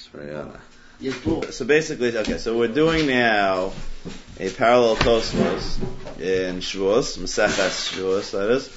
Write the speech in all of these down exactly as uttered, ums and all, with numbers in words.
So basically, okay, so we're doing now a parallel Tosfos in Shavuos, Maseches Shavuos, that is.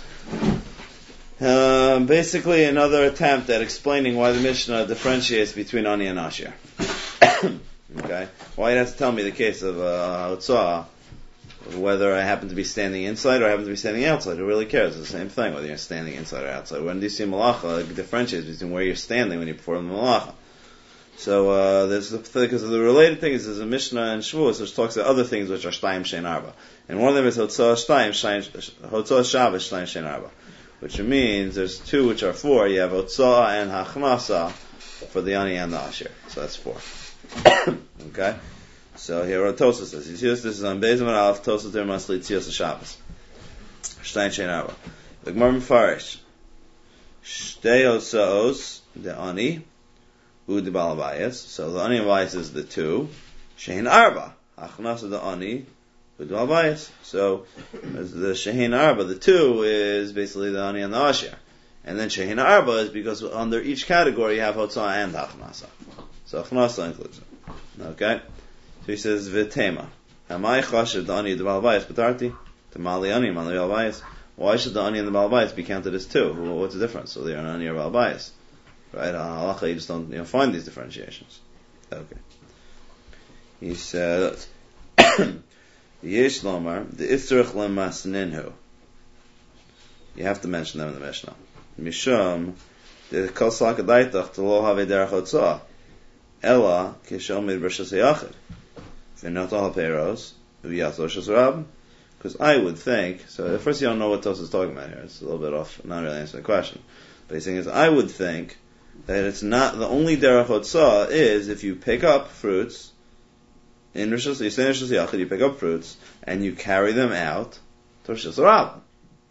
Um, basically another attempt at explaining why the Mishnah differentiates between Ani and Asher. Okay? Why you have to tell me the case of uh, Hotzah, whether I happen to be standing inside or I happen to be standing outside. Who really cares? It's the same thing, whether you're standing inside or outside. When you see Malacha, it differentiates between where you're standing when you perform the Malacha. So, uh, there's the thing, because the related thing is there's a Mishnah in Shavuos which talks about other things which are Shtayim Shein Arba. And one of them is Hotzah Shtayim, Hotzah Shabbos Shtayim Shein Arba. Which means there's two which are four. You have Hotzah and Hachnasa for the Ani and the Asher. So that's four. Okay? So here what Tosas says. He says this is on Beis Amud Aleph, Tosas Der Masli Tzias Shabbos. Shtayim Shein Arba. The Gemara Mefarish. Shtei Hotzaos, the Ani, U the Balabayas. So the Ani and Bayas is the two. Shein Arba. Hachnasa the Ani, U the Balabayas. So the Shein Arba, the two, is basically the Ani and the Asher. And then Shein Arba is because under each category you have Hotzah and Hachnasa. So Hachnasa includes it. Okay? So he says, V'tema. Amai chashiv the Ani the Balabayas B'tarti? The Mali Ani, Mali Balabayas. Why should the Ani and the Balabayas be counted as two? What's the difference? So they're an Ani or Balabayas. Right? On halacha, you just don't you know, find these differentiations. Okay. He says, Yesh Lomar, the Isrich Lemas Ninhu. You have to mention them in the Mishnah. Mishum, the Kol Salakadaitach, to Lo Have Derech Hotzah. Ella, Kishomid Rishas Yachid. V'not Al Peiros, V'yatzor Shas Rab. Because I would think, so at first you don't know what Tos is talking about here. It's a little bit off, not really answering the question. But he's saying is, I would think that it's not, the only Derech Hotzah is if you pick up fruits, in Rishas, you say in Rishas Yachid, you pick up fruits, and you carry them out to Rishas Rab.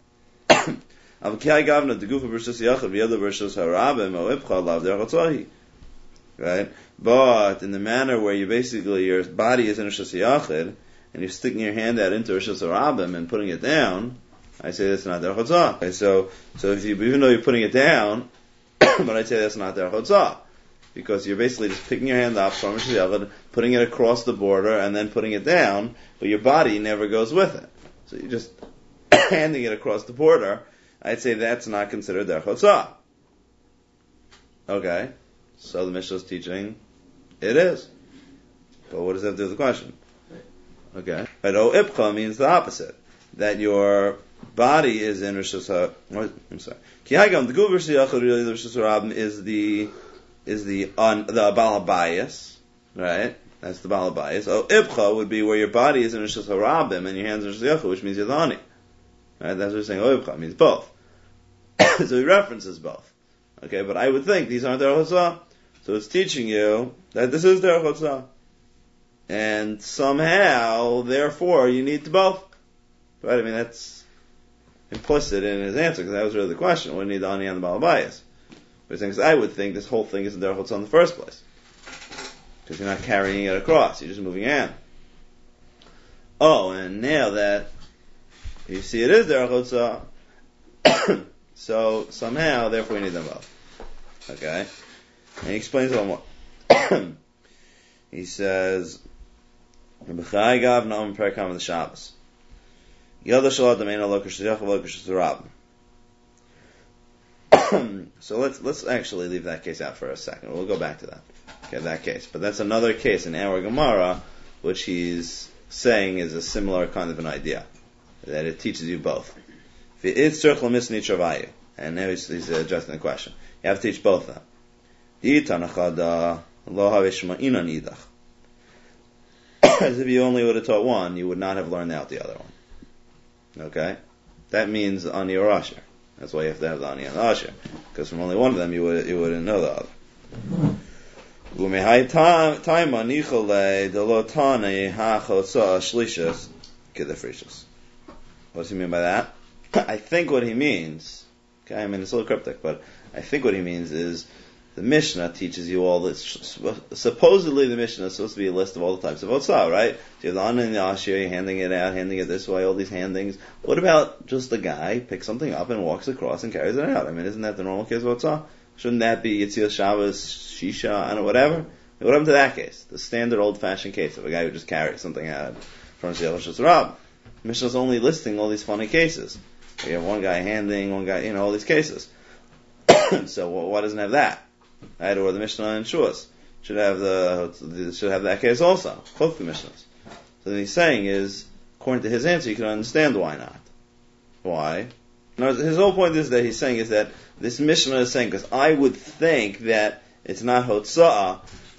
Right? But in the manner where you basically, your body is in Rishas Yachid, and you're sticking your hand out into Rishas Harabim and putting it down, I say that's not Derech Hotzah. Okay, so, so if you, even though you're putting it down, but I say that's not Derech Hotzah. Because you're basically just picking your hand up from Rishas Yachid, putting it across the border, and then putting it down, but your body never goes with it. So you're just handing it across the border. I'd say that's not considered Derech Hotzah. Okay? So the Mishnah is teaching, it is. But what does that do with the question? Okay. But O Ipcha means the opposite. That your body is in Rishas HaRabim. I'm sorry. Ki Hagam, the Gul Rishas Yachid, really the Rishas HaRabim is the, is the, on, the Balabayas. Right? That's the Balabayas. O Ipcha would be where your body is in Rishas HaRabim and your hands in Rishas Yachid, which means you're the Ani. Right? That's what we're saying. O Ipcha means both. So he references both. Okay, but I would think these aren't Derech Hotzah. So it's teaching you that this is Derech Hotzah. And somehow, therefore, you need to both. Right? I mean, that's implicit in his answer, because that was really the question. What do you need the Ani and the Balabayas? But he's saying, because I would think this whole thing isn't Derech Hotzah in the first place. Because you're not carrying it across, you're just moving your hand. Oh, and now that you see it is Derech Hotzah, so somehow, therefore, you need them both. Okay? And he explains a little more. He says, B'chai gav na'am perikam of the Shabbos. Yada shalad dameina lo k'shayach lo k'shayach. So let's let's actually leave that case out for a second. We'll go back to that. Okay, that case. But that's another case in our Gemara, which he's saying is a similar kind of an idea. That it teaches you both. And now he's, he's addressing the question. You have to teach both of them. As if you only would have taught one, you would not have learned out the other one. Okay? That means Ani or Asher. That's why you have to have the Ani and the Asher. Because from only one of them, you, would, you wouldn't know the other. What does he mean by that? I think what he means, okay, I mean it's a little cryptic, but I think what he means is the Mishnah teaches you all this. Supposedly the Mishnah is supposed to be a list of all the types of Hotzah, right? So you have the Ani and the Asher, you're handing it out, handing it this way, all these handings. What about just the guy picks something up and walks across and carries it out? I mean, isn't that the normal case of Hotzah? Shouldn't that be Yitzias Shabbos, Shisha, and whatever? What happened to that case? The standard old-fashioned case of a guy who just carried something out from Shel Shus Rab. Mishnah's only listing all these funny cases. You have one guy handing, one guy, you know, all these cases. So why doesn't have that? Right? Or the Mishnah in Shuas should have the should have that case also. Both the Mishnahs. So what he's saying is, according to his answer, you can understand why not. Why? No, his whole point is that he's saying is that this Mishnah is saying, because I would think that it's not Hotza'ah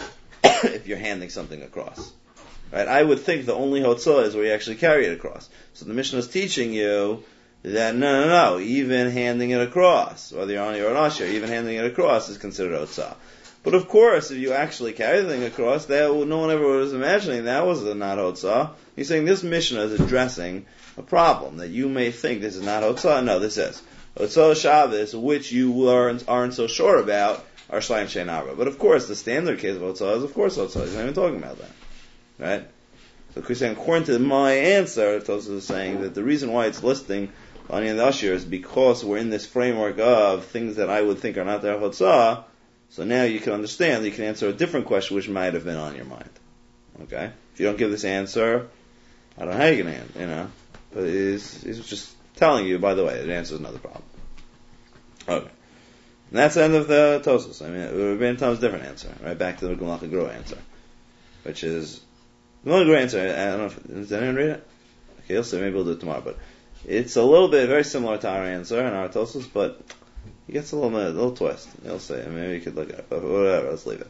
if you're handing something across. Right? I would think the only Hotza'ah is where you actually carry it across. So the Mishnah is teaching you that no, no, no, even handing it across, whether you're on or an usher, even handing it across is considered Hotza'ah. But of course, if you actually carry the thing across, that no one ever was imagining that was not Hotza'ah. He's saying this Mishnah is addressing a problem that you may think this is not Hotza'ah. No, this is Hotza'ah Shabbos, which you aren't, aren't so sure about, are Shleim Shein Arba. But of course, the standard case of Hotza'ah is of course Hotza'ah. He's not even talking about that, right? So he's saying, according to my answer, Tosfos is saying that the reason why it's listing Ani and the Ashir is because we're in this framework of things that I would think are not their Hotza'ah. So now you can understand that you can answer a different question which might have been on your mind. Okay? If you don't give this answer, I don't know how you're going to answer, you know. But he's, he's just telling you, by the way, the answer is another problem. Okay. And that's the end of the Tosfos. I mean, Rabbeinu Tam's different answer. Right back to the Gemara Gro answer. Which is, the Gemara Gro answer, I don't know if, does anyone read it? Okay, you'll see, maybe we'll do it tomorrow. But it's a little bit, very similar to our answer in our Tosfos, but it gets a little, a little twist. You'll see. Maybe you could look at it, but whatever, let's leave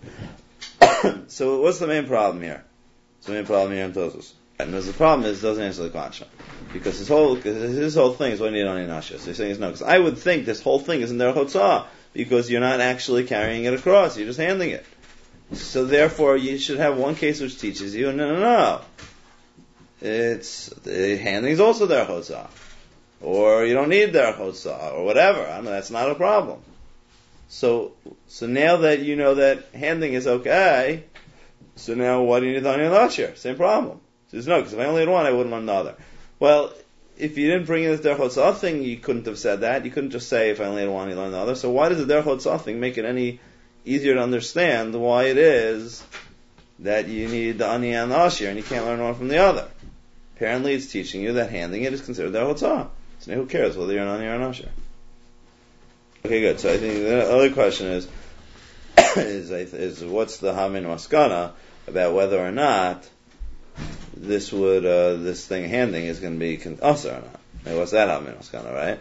it. So what's the main problem here? What's the main problem here in Tosfos? And the problem is, it doesn't answer the question. Because his whole, his whole thing is what you need on Inasha. So he's saying, no, because I would think this whole thing isn't their Hotza'ah, because you're not actually carrying it across, you're just handing it. So therefore, you should have one case which teaches you, no, no, no. It's, the handing is also their Hotza'ah. Or you don't need their Hotza'ah, or whatever. I mean, that's not a problem. So, so now that you know that handing is okay, so now why do you need the Onion Asher? Same problem. He says, no, because if I only had one, I wouldn't want another. Well, if you didn't bring in this Der Hotza'ah thing, you couldn't have said that. You couldn't just say, if I only had one, you'd learn another. So why does the Der Hotza'ah thing make it any easier to understand why it is that you need the Ani and the Ashir, and you can't learn one from the other? Apparently it's teaching you that handing it is considered Der Hotza'ah. So now who cares whether you're an Ani or an Ashir? Okay, good. So I think the other question is, is, is what's the Hamin Maskana about whether or not this would, uh, this thing handing is going to be also or not? Now, what's that Hamin Maskana, right?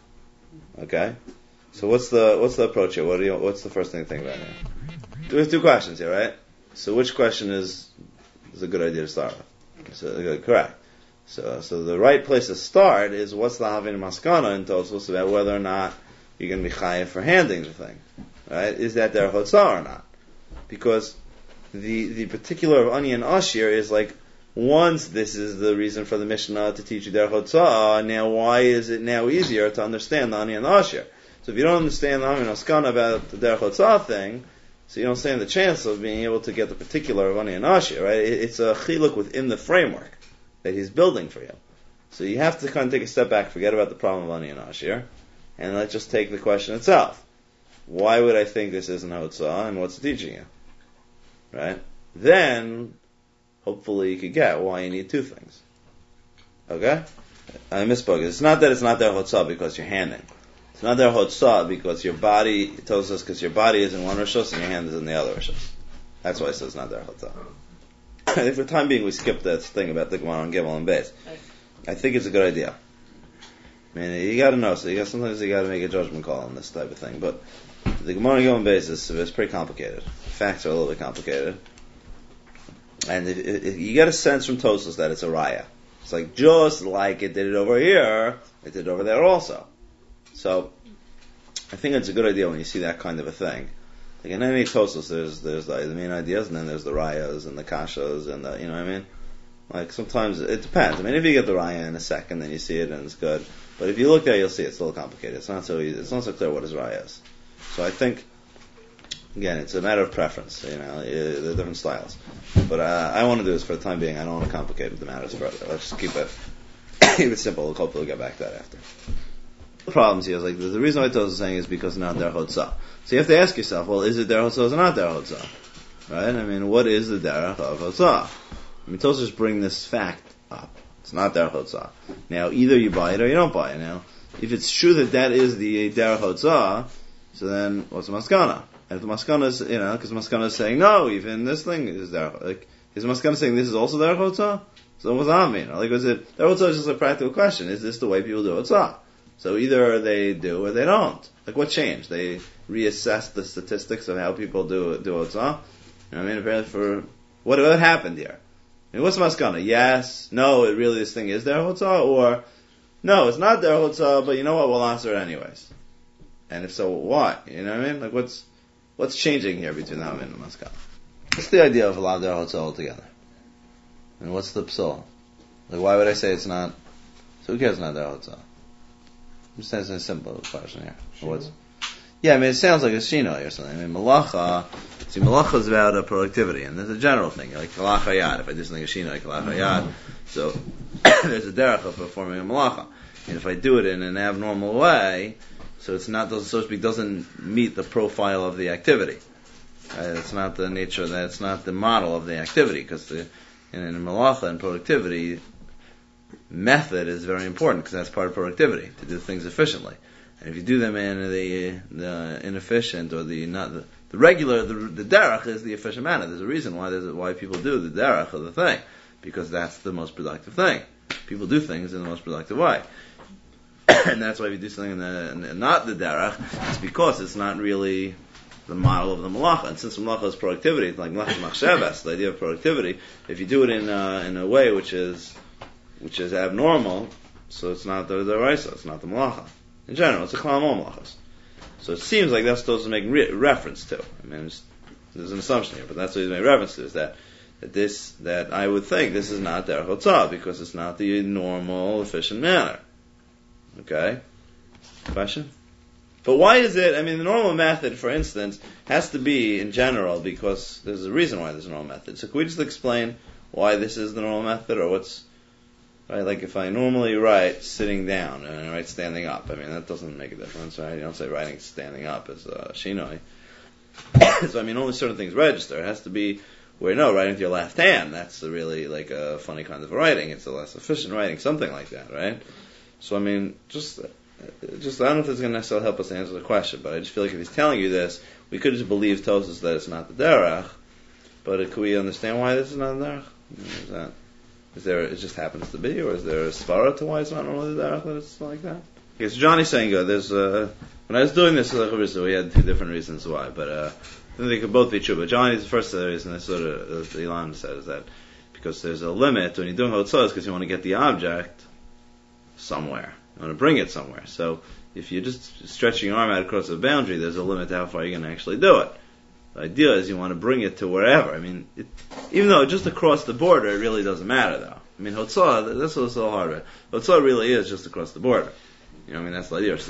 Okay. So what's the, what's the approach here? What do you, what's the first thing to think about here? There's two questions here, right? So which question is, is a good idea to start with? So, good, correct. So, so the right place to start is what's the Havin Maskana in Tosfos about whether or not you're going to be chayav for handing the thing, right? Is that their Hotza'ah or not? Because the the particular of Ani and Ashir is like, once this is the reason for the Mishnah to teach you their Hotza'ah, now why is it now easier to understand the Ani and Ashir? So if you don't understand the Havin Maskana about the der Hotza'ah thing, so you don't stand the chance of being able to get the particular of Ani and Ashir, right? It, it's a chiluk within the framework that he's building for you. So you have to kind of take a step back, forget about the problem of Ani and Ashir, and let's just take the question itself. Why would I think this isn't Hotza'ah, and what's it teaching you? Right? Then, hopefully you could get why you need two things. Okay? I misspoke. It's not that it's not their Hotza'ah because you're handing. It's not their Hotza'ah because your body, it tells us because your body is in one Rishos and your hand is in the other Rishos. That's why it says not their Hotza'ah. I think for the time being we skipped that thing about the Gemara on Gimel and Beis. I think it's a good idea. I mean, you gotta know, so you got, sometimes you gotta make a judgment call on this type of thing, but the Gemara on Gimel and Beis is, is pretty complicated. Facts are a little bit complicated. And it, it, you get a sense from Tosfos that it's a raya. It's like, just like it did it over here, it did it over there also. So, I think it's a good idea when you see that kind of a thing. Like in any Tosfos, there's there's the, the main ideas, and then there's the rayas and the kashas, and the, you know what I mean? Like sometimes it depends. I mean, if you get the raya in a second, then you see it and it's good. But if you look there, you'll see it's a little complicated. It's not so easy. It's not so clear what his raya is. So I think, again, it's a matter of preference. You know, there are different styles. But uh, I want to do this for the time being. I don't want to complicate the matters further. Let's just keep it keep it simple. Hopefully, we'll get back to that after. The problems here is like the, the reason why Tosfos is saying is because not their Hotza'ah. So you have to ask yourself, well, is it their Hotza'ah or not their Hotza'ah? right? I mean, what is the derech of hotzah? I mean, Tosfos bring this fact up. It's not derech hotzah. Now, either you buy it or you don't buy it. Now, if it's true that that is the derech hotzah, so then what's the maskana? And if the maskana is, you know, because the maskana is saying no, even this thing is derech. Like, is the maskana saying this is also derech hotzah? So what does that mean? Like, was it derech hotzah is just a practical question? Is this the way people do hotzah? So either they do or they don't. Like, what changed? They reassessed the statistics of how people do do hotzah. You know what I mean? Apparently, for what what happened here? I mean, what's the maskana? Yes, no, it really this thing is derech hotzah, or no, it's not derech hotzah, but you know what? We'll answer it anyways. And if so, why? You know what I mean? Like, what's what's changing here between now and the maskana? What's the idea of allowed derech hotzah altogether? And what's the psul? Like, why would I say it's not? So who cares? It's not derech hotzah. I'm just asking a simple question here. What's, yeah, I mean, it sounds like a shinoi or something. I mean, malacha, see, malacha is about uh, productivity, and there's a general thing, like kalach hayad. If I do something a shinoi, kalach hayad, so there's a derech of performing a malacha. And if I do it in an abnormal way, so it's not, so to speak, doesn't meet the profile of the activity. Right? It's not the nature, that it's not the model of the activity, because in, in malacha and productivity, method is very important because that's part of productivity, to do things efficiently. And if you do them in the, the inefficient or the not the, the regular, the, the derech is the efficient manner. There's a reason why there's a, why people do the derech of the thing, because that's the most productive thing. People do things in the most productive way, and that's why if you do something in the, in the not the derech, it's because it's not really the model of the malacha. And since the malacha is productivity, it's like malacha machshavas, the idea of productivity. If you do it in uh, in a way which is which is abnormal, so it's not the deraisa, it's not the malacha. In general, it's a klal all malachas. So it seems like that's supposed to make re- reference to. I mean, there's an assumption here, but that's what he's making reference to, is that, that this, that I would think this is not derech hotzah, because it's not the normal, efficient manner. Okay? Question? But why is it, I mean, the normal method, for instance, has to be in general, because there's a reason why there's a normal method. So can we just explain why this is the normal method, or what's, right, like if I normally write sitting down and I write standing up, I mean, that doesn't make a difference, right? You don't say writing standing up as a shinoi. So, I mean, only certain things register. It has to be where, no, writing with your left hand, that's a really like a funny kind of writing. It's a less efficient writing, something like that, right? So, I mean, just, just I don't know if it's going to necessarily help us answer the question, but I just feel like if he's telling you this, we could just believe Tosfos that it's not the derech, but could we understand why this is not the derech? Is that... Is there, it just happens to be, or is there a svara to why it's not normally the derech that it's like that? Okay, so Johnny's saying, uh, there's, uh, when I was doing this with Chavrusa, we had two different reasons why, but, uh, I think they could both be true, but Johnny's the first reason, that's sort of, as Elon said, is that, because there's a limit when you're doing hotzah, because you want to get the object somewhere. You want to bring it somewhere. So, if you're just stretching your arm out across the boundary, there's a limit to how far you're going to actually do it. The idea is you want to bring it to wherever. I mean, it, even though just across the border, it really doesn't matter, though. I mean, hotzah, that's what's so hard, right? Hotzah really is just across the border. You know, I mean, that's the idea.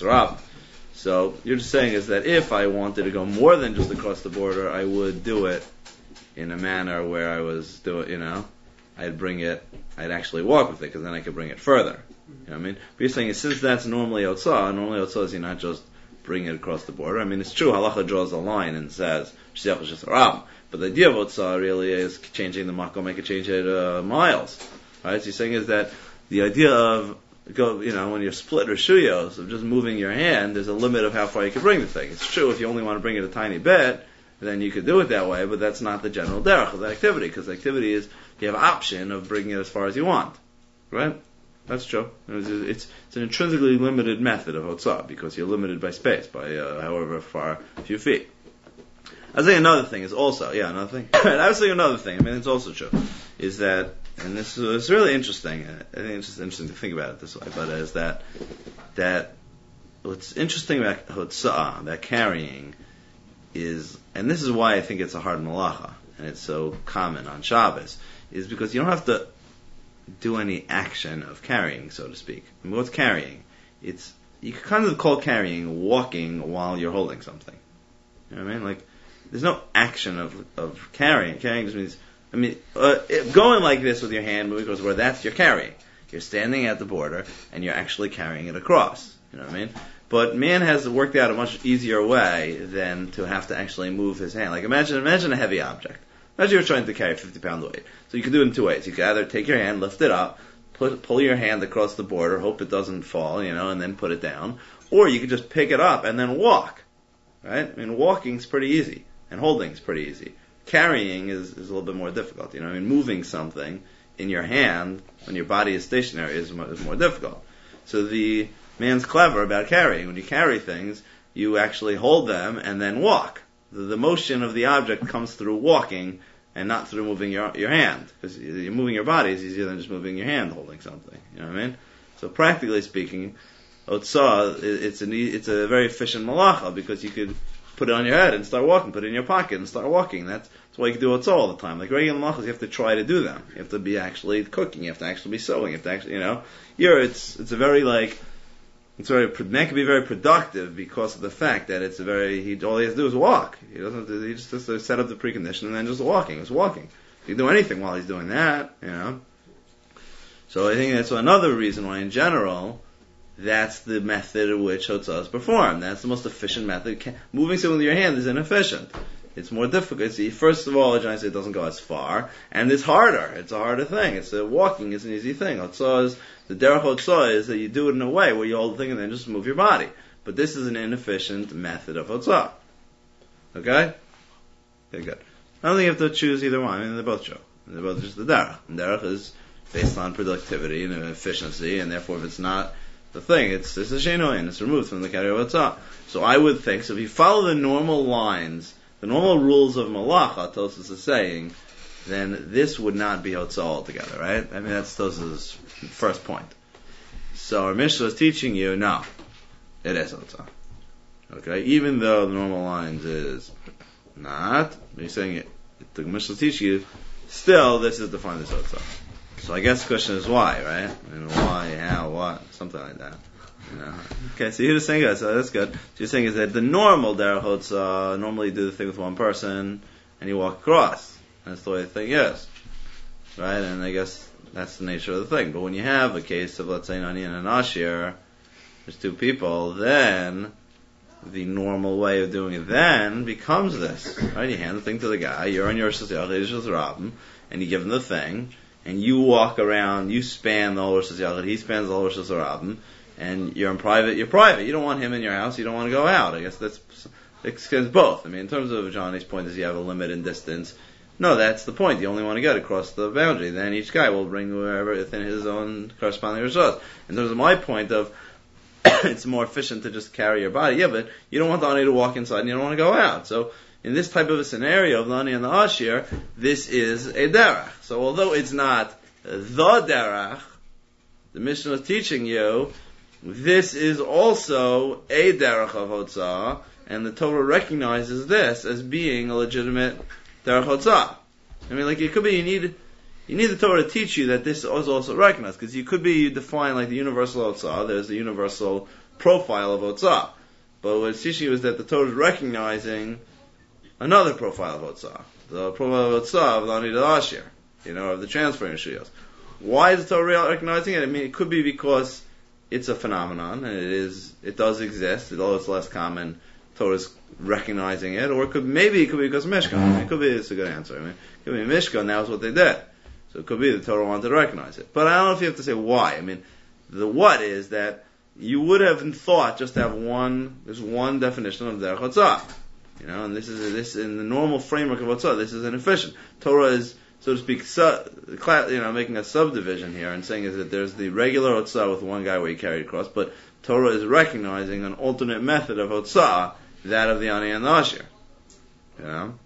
So, you're just saying is that if I wanted to go more than just across the border, I would do it in a manner where I was doing, you know, I'd bring it, I'd actually walk with it, because then I could bring it further. You know what I mean? But you're saying is since that's normally hotzah, normally hotzah is you're not just bring it across the border. I mean, it's true, halacha draws a line and says, but the idea of Otzah really is changing the makom, make it change it uh, miles. Right? So you're saying is that the idea of, go, you know, when you're split reshuyos, of just moving your hand, there's a limit of how far you can bring the thing. It's true, if you only want to bring it a tiny bit, then you could do it that way, but that's not the general derech of the activity, because the activity is, you have an option of bringing it as far as you want. Right? That's true. It's, it's, it's an intrinsically limited method of hotzah because you're limited by space, by uh, however far, a few feet. I was saying another thing is also, yeah, another thing. I was saying another thing, I mean, it's also true, is that, and this is really interesting, I think it's just interesting to think about it this way, but is that, that what's interesting about hotzah, about carrying, is, and this is why I think it's a hard malacha, and it's so common on Shabbos, is because you don't have to do any action of carrying, so to speak. I mean, what's carrying? It's, you can kind of call carrying walking while you're holding something. You know what I mean? Like, there's no action of of carrying. Carrying just means, I mean, uh, it, going like this with your hand moving goes where that's your carrying. You're standing at the border and you're actually carrying it across. You know what I mean? But man has worked out a much easier way than to have to actually move his hand. Like imagine, imagine a heavy object. Imagine you're trying to carry fifty pound weight. So you can do it in two ways. You can either take your hand, lift it up, put, pull your hand across the border, hope it doesn't fall, you know, and then put it down. Or you can just pick it up and then walk. Right? I mean, walking's pretty easy. And holding's pretty easy. Carrying is, is a little bit more difficult. You know, I mean, moving something in your hand when your body is stationary is more, is more difficult. So the man's clever about carrying. When you carry things, you actually hold them and then walk. The, the motion of the object comes through walking and not through moving your your hand. Because you're moving your body is easier than just moving your hand holding something. You know what I mean? So practically speaking, Otsah, it's an it's a very efficient malacha because you could put it on your head and start walking, put it in your pocket and start walking. That's, that's why you can do Otsah all the time. Like regular malachas, you have to try to do them. You have to be actually cooking. You have to actually be sewing. You have to actually, you know, here it's it's a very like it's very man can be very productive because of the fact that it's a very he all he has to do is walk. He doesn't have to, he just has to set up the precondition and then just walking. It's walking. You can do anything while he's doing that, you know. So I think that's another reason why in general that's the method in which Hotzah is performed. That's the most efficient method. Moving something with your hand is inefficient. It's more difficult. See, first of all, John said it doesn't go as far, and it's harder. It's a harder thing. It's a walking is an easy thing. Hotzah is the derech Hotzah is that you do it in a way where you hold the thing and then just move your body. But this is an inefficient method of Hotzah. Okay? Okay, good. I don't think you have to choose either one. I mean, they're both true. They're both just the derech. And derech is based on productivity and efficiency, and therefore if it's not the thing, it's it's a sheinoi, and it's removed from the category of Hotzah. So I would think, so if you follow the normal lines, the normal rules of malacha, Tosfos is saying, then this would not be Hotzah altogether, right? I mean, that's Tosfos' first point. So our Mishnah is teaching you, no, it is Hotzah. Okay? Even though the normal lines is not, he's saying it, the Mishnah is teaching you, still, this is defined as Hotzah. So I guess the question is why, right? And why, how, what, something like that. You know? Okay, so you're just saying that, so that's good. So you're saying is that the normal derech Hotzah, normally you do the thing with one person, and you walk across. That's the way the thing is. Right? And I guess that's the nature of the thing. But when you have a case of, let's say, an onion and an ashir, there's two people, then the normal way of doing it then becomes this. Right? You hand the thing to the guy, you're on your Shazayach, and you give him the thing, and you walk around, you span the whole Rosh Hashanah, he spans the whole Rosh Hashanah, and you're in private, you're private. You don't want him in your house, you don't want to go out. I guess that's, it extends both. I mean, in terms of Johnny's point is you have a limit in distance. No, that's the point. You only want to get across the boundary. Then each guy will bring wherever within his own corresponding Rosh. In terms of my point of, it's more efficient to just carry your body. Yeah, but you don't want the ani to walk inside and you don't want to go out. So, in this type of a scenario of the ani and the ashir, this is a derech. So although it's not the derech, the Mishnah is teaching you, this is also a derech of Hotzah, and the Torah recognizes this as being a legitimate derech Hotzah. I mean, like, it could be you need, you need the Torah to teach you that this is also recognized, because you could be, you define like the universal Hotzah, there's the universal profile of Hotzah. But what it's teaching you is that the Torah is recognizing another profile of Hotzah, the profile of Hotzah of the Ani Del Ashir, you know, of the transferring Shiyos. Why is the Torah recognizing it? I mean, it could be because it's a phenomenon, and it is, it does exist, although it's less common, Torah is recognizing it, or it could, maybe it could be because of Mishkan. I mean, it could be, it's a good answer. I mean, it could be Mishkan, that was what they did. So it could be the Torah wanted to recognize it. But I don't know if you have to say why. I mean, the what is that you would have thought just to have one, there's one definition of Derech Hotzah. You know, and this is this in the normal framework of Hotzah. This is inefficient. Torah is, so to speak, su- you know, making a subdivision here and saying is that there's the regular Hotzah with one guy where you carry it across, but Torah is recognizing an alternate method of Hotzah, that of the Ani and the Ashir. You know,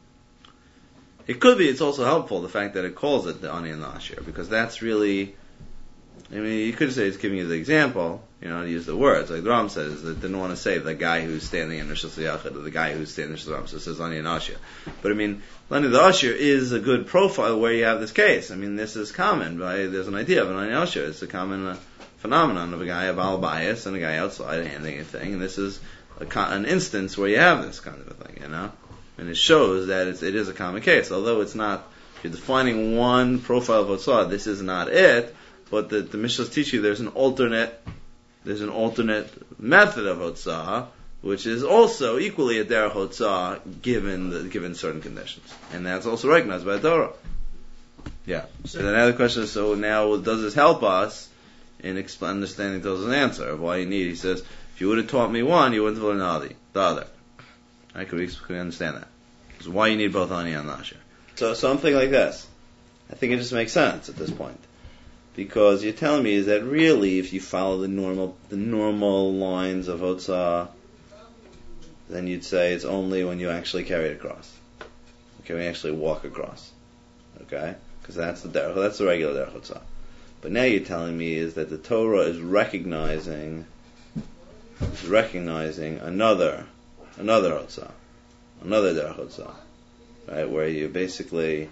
it could be. It's also helpful the fact that it calls it the Ani and the Ashir, because that's really. I mean, you could say it's giving you the example, you know, to use the words. Like the Ram says, that didn't want to say the guy who's standing in Rosh Hashanah or the guy who's standing in Rosh Hashanah, so it says Ani and Ashir. But I mean, Ani the Ashir is a good profile where you have this case. I mean, this is common, right? There's an idea of an Ani Ashir. It's a common uh, phenomenon of a guy of al-bias and a guy outside handing a thing, and this is a con- an instance where you have this kind of a thing, you know? And it shows that it's, it is a common case. Although it's not, if you're defining one profile of Hotzah, this is not it. But the, the Mishnahs teach you there's an alternate there's an alternate method of hotzah, which is also equally a derech hotzah given the, given certain conditions, and that's also recognized by the Torah. Yeah. So then now the question is: so now does this help us in exp- understanding Torah's answer of why you need? He says, if you would have taught me one, you wouldn't have learned the other. The other. I could we, could we understand that? Because why you need both ani and nasher. So something like this. I think it just makes sense at this point. Because you're telling me is that really, if you follow the normal the normal lines of hotzah, then you'd say it's only when you actually carry it across. Okay, when you actually walk across. Okay, because that's the derech, that's the regular derech hotzah. But now you're telling me is that the Torah is recognizing is recognizing another another hotzah, another derech hotzah, right? Where you basically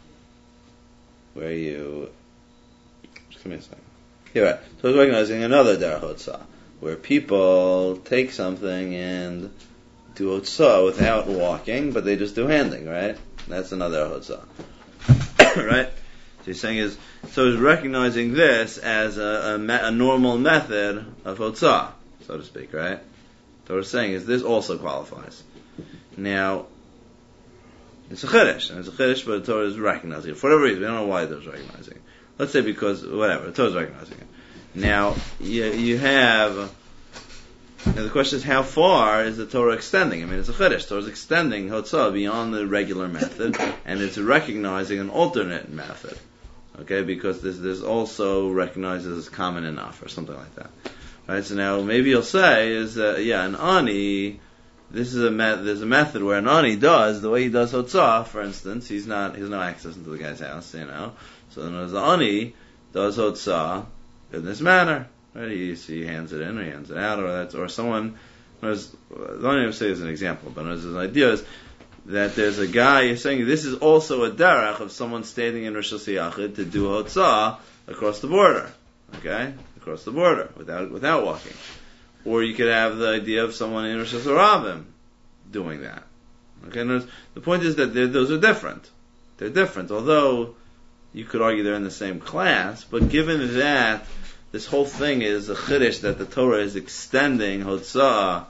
where you Give me a second. You're right. So it's recognizing another derech hotzah, where people take something and do hotzah without walking, but they just do handing, right? That's another hotzah. Right? So you're saying is, so it's recognizing this as a, a, me, a normal method of hotzah, so to speak, right? So what it's saying is this also qualifies. Now, it's a chiddush, and it's a chiddush, but the Torah is recognizing it. For whatever reason, we don't know why the Torah is recognizing it. Let's say because, whatever, the Torah is recognizing it. Now, you, you have, now the question is how far is the Torah extending? I mean, it's a chiddush. The Torah is extending hotzah beyond the regular method, and it's recognizing an alternate method. Okay, because this, this also recognizes as common enough, or something like that. Right, so now maybe you'll say is that, yeah, an ani, this is a me- there's a method where an ani does, the way he does hotzah, for instance, he's not, he has no access into the guy's house, you know. So then as the ani does hotzah in this manner, right? He, he hands it in, or he hands it out, or that's, or someone, there's, the only I'm saying is an example, but there's an idea is that there's a guy, you're saying this is also a derech of someone standing in Rosh Hashanah to do hotzah across the border, okay? Across the border, without without walking. Or you could have the idea of someone in Rosh Hashanah doing that. Okay, and the point is that those are different. They're different, although you could argue they're in the same class, but given that this whole thing is a chiddush that the Torah is extending hotzah,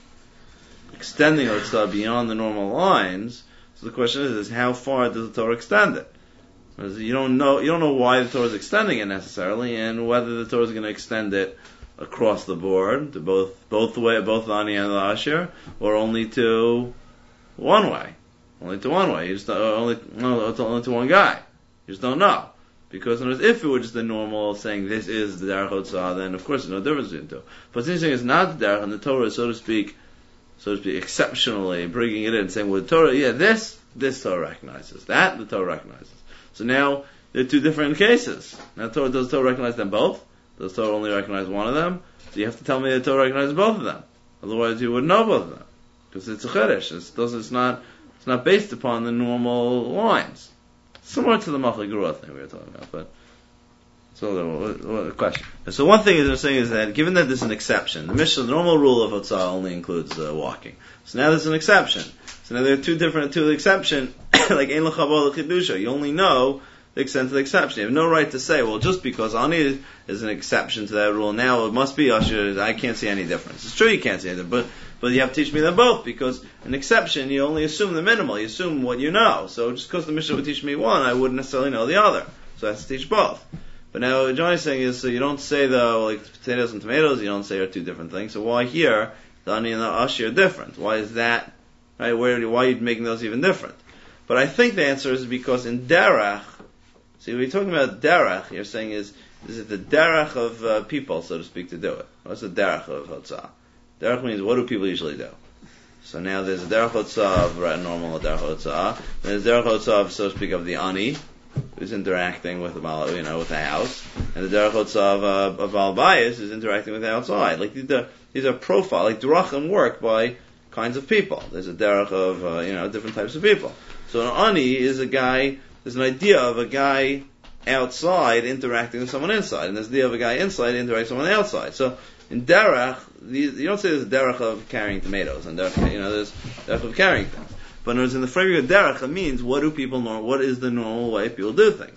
extending hotzah beyond the normal lines, so the question is, is how far does the Torah extend it? Because you don't know, you don't know why the Torah is extending it necessarily, and whether the Torah is going to extend it across the board to both both the way, both the ani and the asher, or only to one way, only to one way. You just don't, only no, only to one guy. You just don't know, because if it were just the normal saying this is the derech hotzah, then of course there's no difference between the two. But since it's not the derech, and the Torah is, so to speak, so to speak, exceptionally bringing it in, saying, well, the Torah, yeah, this this Torah recognizes that, the Torah recognizes. So now there are two different cases. Now, Torah, does the Torah recognize them both? Does the Torah only recognize one of them? So you have to tell me that the Torah recognizes both of them. Otherwise, you wouldn't know both of them, because it's a chiddush. It's, it's not it's not based upon the normal lines. Similar to the Machlek Geruah thing we were talking about, but it's a little a question. So one thing is they're saying is that given that there's an exception, the Mishnah, the normal rule of hotzah only includes uh, walking. So now there's an exception. So now there are two different to the exception. Like ein l'chavol l'chidusha, you only know the extent of the exception. You have no right to say, well, just because ani is an exception to that rule, now it must be usher. I can't see any difference. It's true you can't see anything, but but you have to teach me them both, because an exception you only assume the minimal. You assume what you know. So just because the Mishnah would teach me one, I wouldn't necessarily know the other. So I have to teach both. But now what Johnny's saying is, so you don't say though, like potatoes and tomatoes, you don't say are two different things. So why here the ani and the asher are different? Why is that? Right? Where why are you making those even different? But I think the answer is because in derech, see, when you're talking about derech, you're saying is, is it the derech of uh, people, so to speak, to do it? What's the derech of hotzah? Derech means, what do people usually do? So now there's a derech hotzah of right, normal derech hotzah, and there's derech hotzah of, so to speak, of the ani, who's interacting with the, you know, with the house, and the derech hotzah of, uh, of Baal Bayis is interacting with the outside. Like these are, these are profile, like derachim work by kinds of people. There's a derech of, uh, you know, different types of people. So an ani is a guy, there's an idea of a guy outside interacting with someone inside, and there's the idea of a guy inside interacting with someone outside. So in derech, you don't say there's a derech of carrying tomatoes, and derech, you know, there's derech of carrying things. But in the framing of derech, it means what do people know, what is the normal way people do things.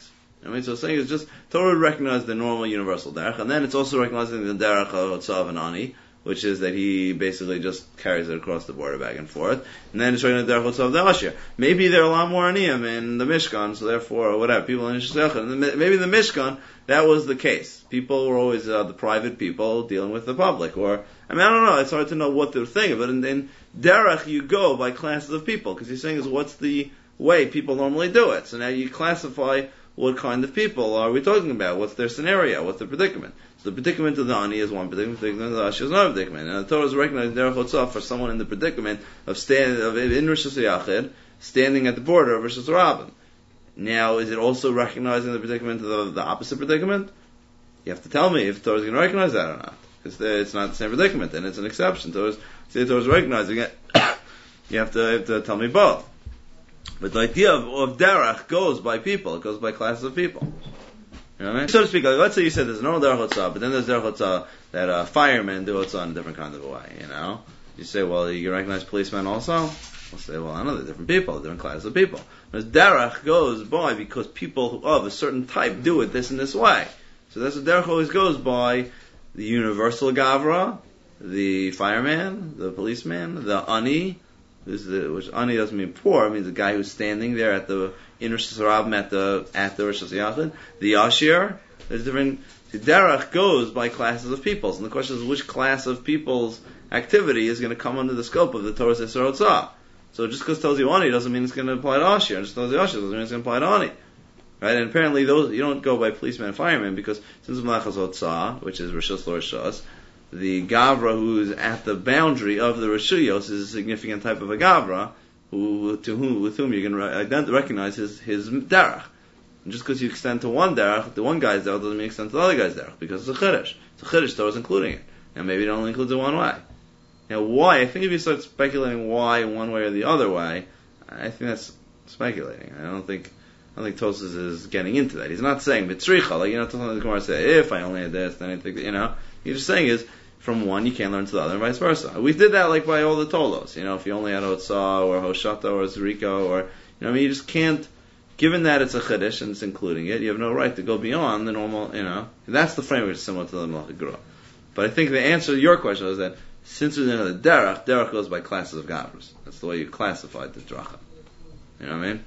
I mean, so it's saying it's just Torah recognizes the normal universal derech, and then it's also recognizing the derech of Otsav and Ani, which is that he basically just carries it across the border back and forth, and then it's recognizing the derech of Otsav the Ashir. Maybe there are a lot more Aniyim in the Mishkan, so therefore, or whatever, people in Shesechah. Maybe in the Mishkan, that was the case. People were always uh, the private people dealing with the public, or, I mean, I don't know, it's hard to know what they're thinking, but in, in derech, you go by classes of people, because you're saying is what's the way people normally do it. So now you classify what kind of people are we talking about? What's their scenario? What's the predicament? So the predicament of the Ani is one predicament, the predicament of the Ashir is another predicament. And the Torah is recognizing Derech Hotzah for someone in the predicament of standing of in Rosh Hashanah, standing at the border of Rosh Hashanah. Now, is it also recognizing the predicament of the, the opposite predicament? You have to tell me if the Torah is going to recognize that or not. Because it's not the same predicament, and it's an exception. Torah's, see, the Torah is recognizing it. you, have to, you have to tell me both. But the idea of, of derech goes by people. It goes by classes of people. You know what I mean? So to speak, like, let's say you said there's no derech hotzah, but then there's derech hotzah that uh, firemen do hotzah in a different kind of a way. You know, you say, well, you recognize policemen also. We'll say, well, I know they're different people, different classes of people. But derech goes by because people of a certain type do it this and this way. So that's what derech always goes by: the universal gavra, the fireman, the policeman, the ani. This is the, which ani doesn't mean poor, it means the guy who's standing there at the in Rosh Hashanah at the at the Rosh Hashanah. The Ashir, there's different. The derech goes by classes of peoples, and the question is which class of people's activity is going to come under the scope of the Torah's Yisro Hotzah. So just because it tells you ani doesn't mean it's going to apply to Ashir, and just tells you Ashir doesn't mean it's going to apply to ani. Right? And apparently those you don't go by policemen and firemen because since Malachas Hotzah, which is Rishus L'Rishus, the Gavra who's at the boundary of the Rishuyos is a significant type of a Gavra who, to whom, with whom you can re- ident- recognize his, his derech. And just because you extend to one derech, the one guy's derech doesn't mean you extend to the other guy's derech, because it's a chiddush. It's a chiddush, Torah is including it. And maybe it only includes it one way. Now why? I think if you start speculating why one way or the other way, I think that's speculating. I don't think I don't think Tosas is getting into that. He's not saying mitzricha, like you know, something the Gemara say, if I only had this, then I think that, you know. He's just saying is from one you can't learn to the other, and vice versa. We did that like by all the tolos. You know, if you only had Hotzah or Hoshata or Zeriko, or you know, I mean, you just can't. Given that it's a chiddush and it's including it, you have no right to go beyond the normal. You know, and that's the framework is similar to the Malach Gura. But I think the answer to your question is that since we're in the derech, derech goes by classes of gavras. That's the way you classified the dracha. You know what I mean?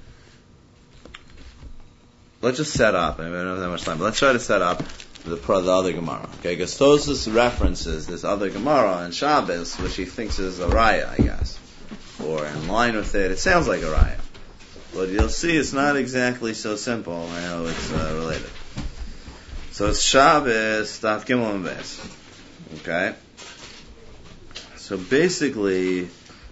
Let's just set up. I, mean, I don't have that much time, but let's try to set up the, the other Gemara. Okay, Gastosis references this other Gemara in Shabbos, which he thinks is a raya, I guess, or in line with it. It sounds like a raya, but you'll see it's not exactly so simple. I know it's uh, related. So it's Shabbos, Daf Gimel and Beis. Okay. So basically,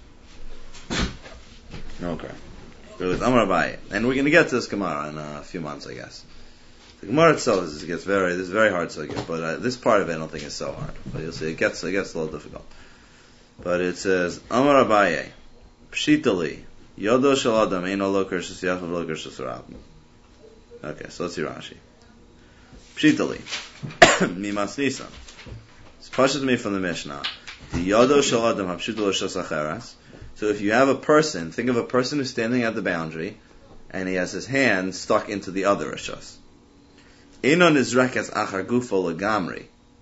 okay. It was Amar Abaye, and we're going to get to this Gemara in a few months, I guess. The Gemara itself is, it gets very, this is very hard to get, but uh, this part of it I don't think is so hard. But you'll see, it gets, it gets a little difficult. But it says, Amar Abaye, Pshitali, Yodo Shel Adam Eino Lo Kershus Yachav Lo Kershus Rab. Okay, so let's see Rashi. Pshitali, Mimas Nisan. It's pashut me from the Mishnah. The Yodo Shel Adam Hapshut Lo Shos Acheras. So if you have a person, think of a person who's standing at the boundary, and he has his hand stuck into the other rishos. Eino nizrak as achar gufo legamri.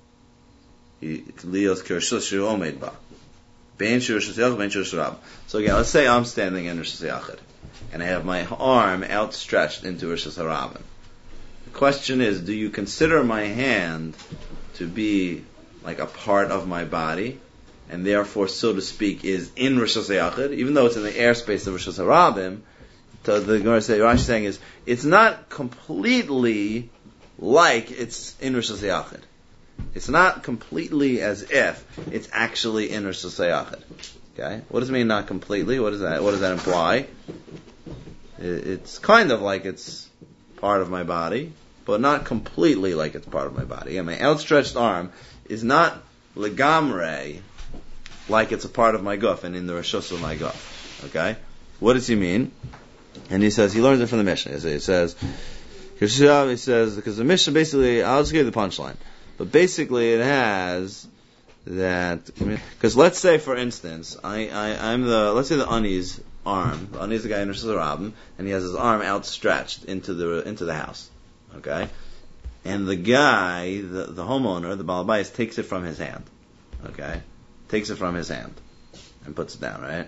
Lios kershus shu omed ba. Ben shu rishos yachid, ben shu rishos rab. So again, let's say I'm standing in rishos yachid, and I have my arm outstretched into rishos harabim. The question is, do you consider my hand to be like a part of my body, and therefore, so to speak, is in Rosh Hashanah, even though it's in the airspace of Rosh Hashanah? So the Gemara say, Rashi is saying is, it's not completely like it's in Rosh Hashanah. It's not completely as if it's actually in Rosh Hashanah. Okay, what does it mean not completely? What does that? What does that imply? It's kind of like it's part of my body, but not completely like it's part of my body. And my outstretched arm is not legamre, like it's a part of my guf and in the rishos of my guf. Okay? What does he mean? And he says, he learns it from the Mishnah. It says, he says, because the Mishnah basically, I'll just give you the punchline. But basically it has that, because let's say for instance, I, I, I'm the, let's say the Ani's arm, the Ani's the guy in Rishos Rabim, and he has his arm outstretched into the, into the house. Okay? And the guy, the, the homeowner, the Baal Bayis, takes it from his hand. Okay? Takes it from his hand and puts it down, right?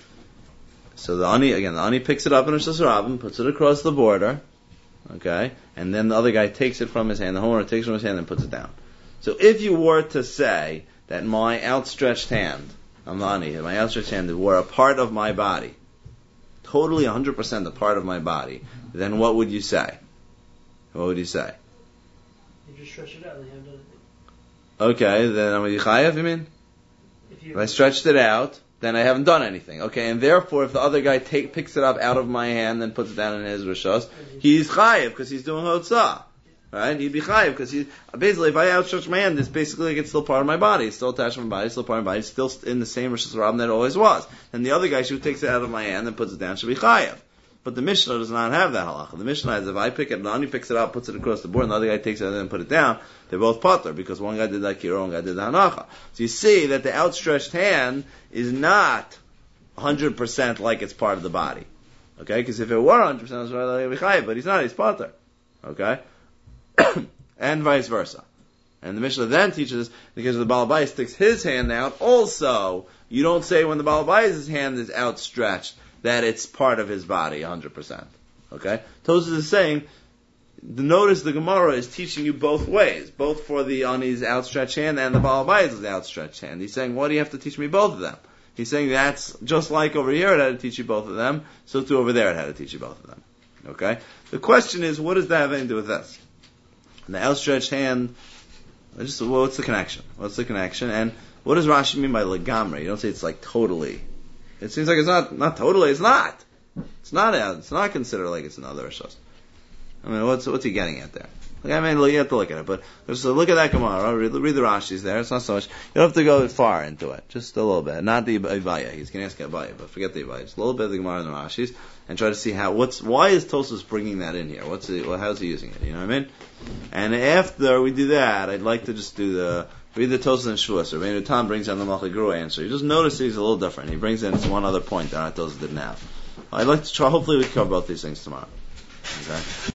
So the ani, again, the ani picks it up in a Rishus Harabim, puts it across the border, okay? And then the other guy takes it from his hand, the homeowner takes it from his hand and puts it down. So if you were to say that my outstretched hand, I'm the ani, my outstretched hand were a part of my body, totally one hundred percent a part of my body, then what would you say? What would you say? You just stretch it out and you haven't done anything. Okay, then I'm a Yichayev, you mean? If, you, if I stretched it out, then I haven't done anything. Okay, and therefore, if the other guy take, picks it up out of my hand and puts it down in his rishos, he's chayev because he's doing hotzah, right? He'd be chayev because he basically, if I outstretch my hand, it's basically like it's still part of my body. It's still attached to my body. It's still part of my body. It's still in the same rishos harabim that it always was. And the other guy who takes it out of my hand and puts it down should be chayev. But the Mishnah does not have that halacha. The Mishnah is if I pick it, and Ani picks it up, puts it across the board, and the other guy takes it and then put it down, they're both patur, because one guy did the akira, one guy did the hanacha. So you see that the outstretched hand is not one hundred percent like it's part of the body. Okay? Because if it were one hundred percent, it's right, but he's not, he's patur. Okay? And vice versa. And the Mishnah then teaches us, because the Baal Bayis sticks his hand out, also, you don't say when the Baal Bayis' hand is outstretched, that it's part of his body, one hundred percent. Okay? Tosfos is saying, notice the Gemara is teaching you both ways, both for the Ani's outstretched hand and the Baal Bayis' outstretched hand. He's saying, why do you have to teach me both of them? He's saying that's just like over here it had to teach you both of them, so too over there it had to teach you both of them. Okay? The question is, what does that have anything to do with this? And the outstretched hand, just, well, what's the connection? What's the connection? And what does Rashi mean by legamre? You don't say it's like totally. It seems like it's not, not totally, it's not. It's not, it's not considered like it's another rishos. I mean, what's, what's he getting at there? Like, I mean, you have to look at it, but just look at that Gemara, read, read the Rashi's there, it's not so much, you don't have to go far into it, just a little bit. Not the Ibaya, he's going to ask Ibaya, but forget the Ibaya, just a little bit of the Gemara and the Rashi's, and try to see how, what's, why is Tosfos bringing that in here? What's it, well, how's he using it, you know what I mean? And after we do that, I'd like to just do the, read the Tosfos and Shuas, or Rabbeinu Tam brings down the Malchei Geruah answer. You just notice he's a little different. He brings in one other point that Tosfos didn't have. I'd like to try, hopefully we can cover both these things tomorrow. Okay?